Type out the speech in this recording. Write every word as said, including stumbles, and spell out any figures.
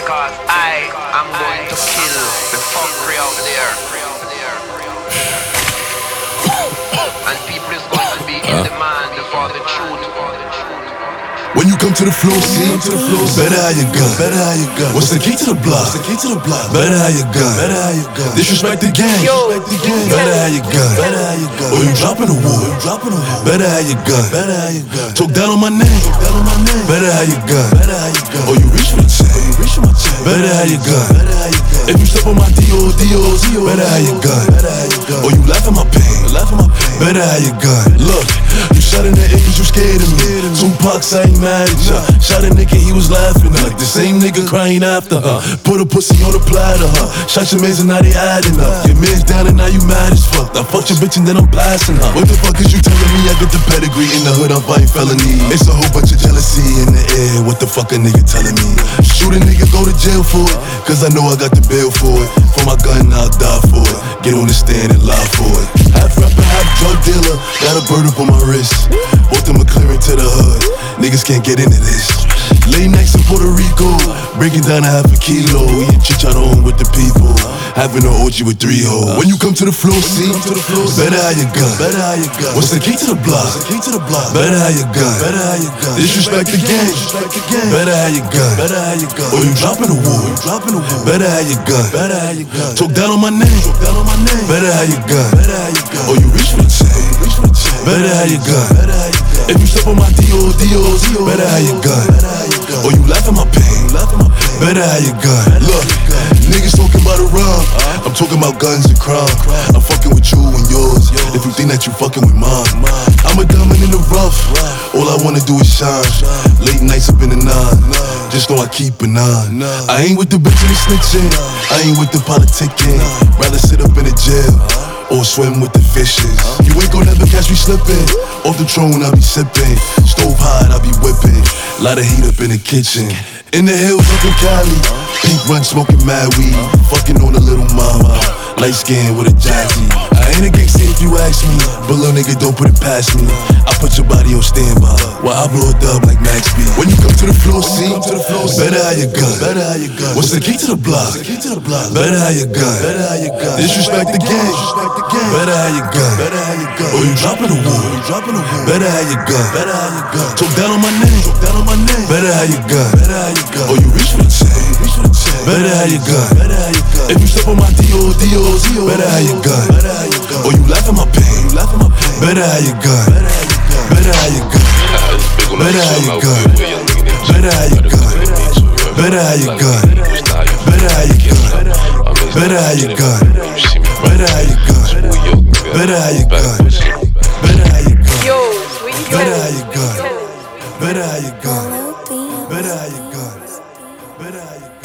because I am going to kill the fuckery out there. And people is going to be in demand for the truth. When you come to the floor, see, to the floor, better have your gun, better have your gun. What's the key to the block? What's the key to the block? Better have your gun, better have your gun. Disrespect the gang, disrespect the gang. Better have your gun, better have your gun. Or you dropping the war, you dropping the war. Better have your gun, better have your gun. Talk down on my name, talk down on my name. Better have your gun, better have your gun. Or you reach for the chain, you reach for my chain. Better have your gun, better have your gun. If you step on my D O, D O, better have your gun, better have your gun. Or you laugh at my pain, laugh at my pain. Better have your gun. Look, you shot in the air cause you scared of me. Tupac, I ain't mad at ya. Shot a nigga, he was laughing like the same nigga crying after her. Put a pussy on the platter, huh? Shot your mans and now they adding up. Your man's down and now you mad as fuck. I fucked your bitch and then I'm blasting her. What the fuck is you telling me? I got the pedigree in the hood, I'm fighting felony. It's a whole bunch of jealousy in the air. What the fuck a nigga telling me? Shoot a nigga, go to jail for it, cause I know I got the bail for it. For my gun, I'll die for it. Get on the stand and lie for it. Half rapper, half drug dealer. Got a bird up on my wrist. Bought the McLaren to the hood. Niggas can't get into this. Late nights in Puerto Rico, breaking down a half a kilo, eating chicharron with the people, having an orgy with three hoes. When you come to the floor, see, better have your gun, better have your gun. What's the key to the block? Better have your gun, better have your gun. Disrespect the gang, better have your gun, better have your gun. Or you dropping the war, you dropping the war. Better have your gun, better have your gun. Talk down on my name, talk down on my name. Better have your gun, better have your gun. Or you reach for the chain, reach for the chain. Better have your gun, better have your gun. If you step on my D O, D O, better have your gun, better have your gun. Or you laugh at my pain, better have your gun. Look, niggas talking about a rub, I'm talking about guns and crime. I'm fucking with you and yours, if you think that you fucking with mine. I'm a diamond in the rough, all I wanna do is shine. Late nights up in the nine, just know I keep an eye. I ain't with the bitch and the snitching, I ain't with the politicking. Rather sit up in the jail or swim with the fishes. You ain't gon' never catch me slipping. Off the throne, I be sipping. Stove hot, I be whipping. Lot of heat up in the kitchen. In the hills up in Cali, pink run smoking mad weed. Fucking on a little mama, light skin with a jazzy. I ain't a gangster if you ask me, but little nigga don't put it past me. I put your body on standby while I blow it up like Max B. When you come to the floor, see, better have your gun, better have your gun. What's the key to the block? Better have your gun, better have your gun. Disrespect the gang, better have your gun, better have your gun. Or you dropping the war, you dropping the war. Better have your gun, better have your gun. Talk down on my name, talk down on my name. Better have your gun, better have your gun. Or you reach for the chain, reach for the chain. Better have your gun, better have your gun. If you step on my D O, D O, better have your gun, better have your gun. Or you laugh at my pain, you laugh at my pain. Better have your gun, better have your gun. Better have your gun, better have your gun. Better have your gun, better have your gun. Better have your gun, better have your gun. Better have your gun, better have your gun. Better have your gun, Yo, where you better have going? your gun. Better have your gun, better have your gun. Better have your gun.